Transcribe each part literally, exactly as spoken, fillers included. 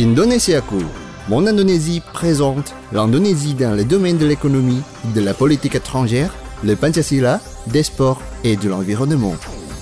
Indonesiaku. Mon Indonésie présente l'Indonésie dans les domaines de l'économie, de la politique étrangère, le Pancasila, des sports et de l'environnement.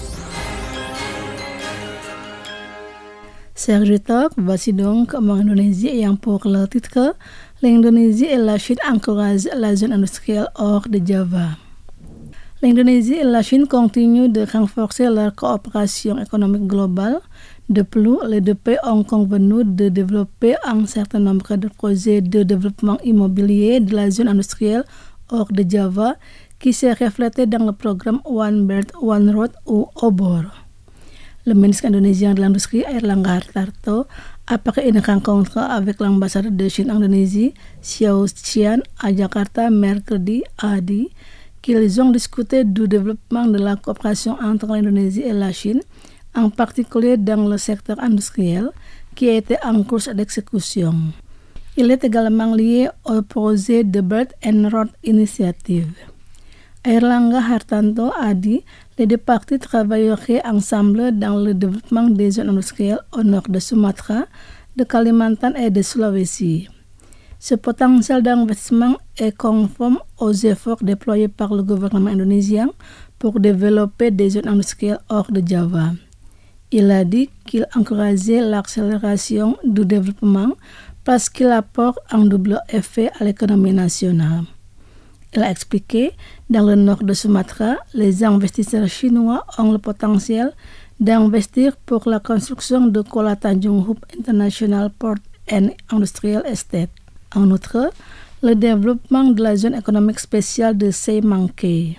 Serge Talk, voici donc mon Indonésie ayant pour le titre l'Indonésie et la Chine encouragent la zone industrielle hors de Java. L'Indonésie et la Chine continuent de renforcer leur coopération économique globale. De plus, les deux pays ont convenu de développer un certain nombre de projets de développement immobilier de la zone industrielle hors de Java qui s'est reflété dans le programme One Belt, One Road ou O B O R. Le ministre indonésien de l'Industrie, Airlangga Hartarto, après une rencontre avec l'ambassadeur de Chine en Indonésie, Xiao Qian, à Jakarta mercredi, a dit qu'ils ont discuté du développement de la coopération entre l'Indonésie et la Chine, en particulier dans le secteur industriel, qui était en cours d'exécution. Il est également lié au projet de Belt and Road Initiative. Airlangga Hartarto a dit les deux parties travailleraient ensemble dans le développement des zones industrielles au nord de Sumatra, de Kalimantan et de Sulawesi. Ce potentiel d'investissement est conforme aux efforts déployés par le gouvernement indonésien pour développer des zones industrielles hors de Java. Il a dit qu'il encourageait l'accélération du développement parce qu'il apporte un double effet à l'économie nationale. Il a expliqué, dans le nord de Sumatra, les investisseurs chinois ont le potentiel d'investir pour la construction de Kuala Tanjung Hub International Port and Industrial Estate. En outre, le développement de la zone économique spéciale de Seimangkei.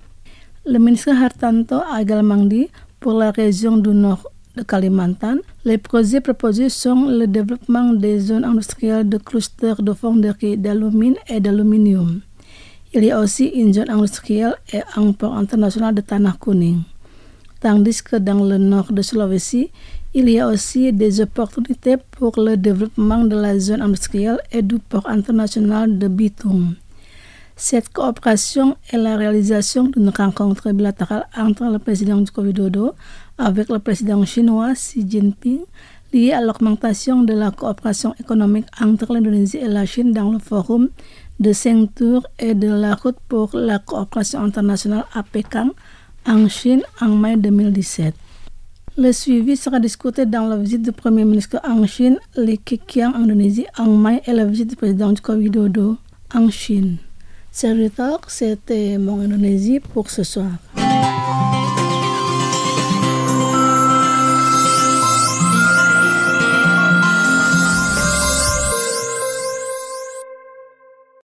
Le ministre Hartarto a également dit, pour la région du nord de Kalimantan, les projets proposés sont le développement des zones industrielles de clusters de fonderie d'alumine et d'aluminium. Il y a aussi une zone industrielle et un port international de Tanah Kuning. Tandis que dans le nord de Sulawesi, il y a aussi des opportunités pour le développement de la zone industrielle et du port international de Bitung. Cette coopération est la réalisation d'une rencontre bilatérale entre le président Joko Widodo avec le président chinois Xi Jinping liée à l'augmentation de la coopération économique entre l'Indonésie et la Chine dans le forum de ceinture et de la route pour la coopération internationale à Pékin en Chine en mai deux mille dix-sept. Le suivi sera discuté dans la visite du Premier ministre en Chine, Li Keqiang en Indonésie en mai et la visite du président Joko Widodo en Chine. Serge Talk, c'était mon Indonésie pour ce soir.